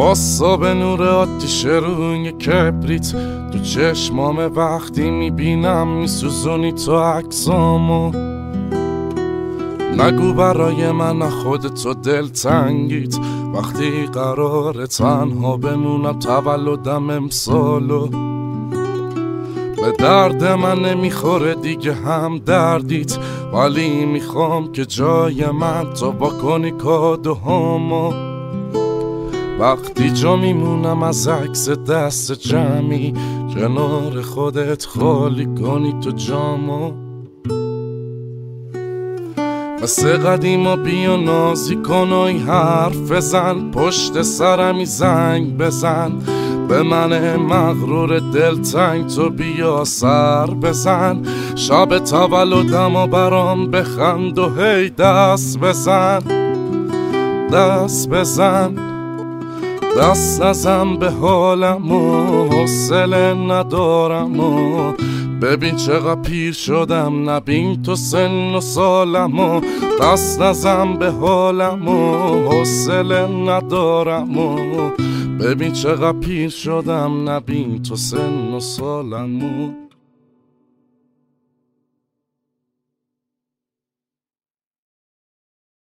باسا به نور آتیش روی کبریت تو چشمام وقتی میبینم میسوزونی تو عکسامو. نگو برای من خودتو دلتنگیت وقتی قراره تنها بمونم تولدم امسالو. به درد من نمیخوره دیگه هم دردیت، ولی میخوام که جای من تو بکنی کادوهامو. وقتی جا میمونم از عکس دست جمعی کنار خودت خالی کنی تو جامو. مثل قدیما بیا نازی کن و این حرف بزن، پشت سرمی زنگ بزن به من مغرور دلتنگ تو بیا سر بزن. شب تولدم و برام بخند و هی دست بزن دست بزن. دست نزن به حالم و حوصله ندارم و ببین چقدر پیر شدم، نبین تو سن و سالم و دست نزن به حالم و حوصله ندارم و ببین چقدر پیر شدم، نبین تو سن و سالم و